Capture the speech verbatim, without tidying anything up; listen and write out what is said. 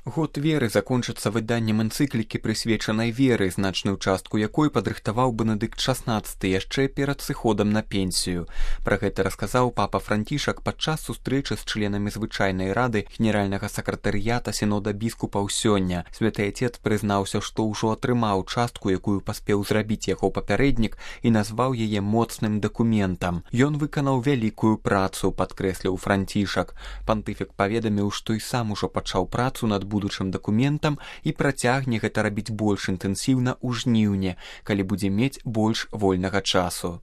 Год веры закончыцца выданнем энцыклікі, прысвечанай веры, значную частку якой падрыхтаваў Бенедыкт шаснаццаты яшчэ перад сыходам на пенсію. Пра гэта расказаў папа Францішак падчас сустрэчы з членамі звычайнай рады генеральнага сакратарыята сінода біскупаў сёння. Святы Отец прызнаўся, што ўжо атрымаў частку, якую паспеў зрабіць яго папярэднік, і назваў яе моцным дакументам. Ён выканаў вялікую працу, падкрэсліў Францішак. Пантыфік паведаміў, што і сам ужо пачаў працу над будучым дакументам і працягне гэта рабіць больш інтэнсіўна ў жніўні, калі будзе мець больш вольнага часу.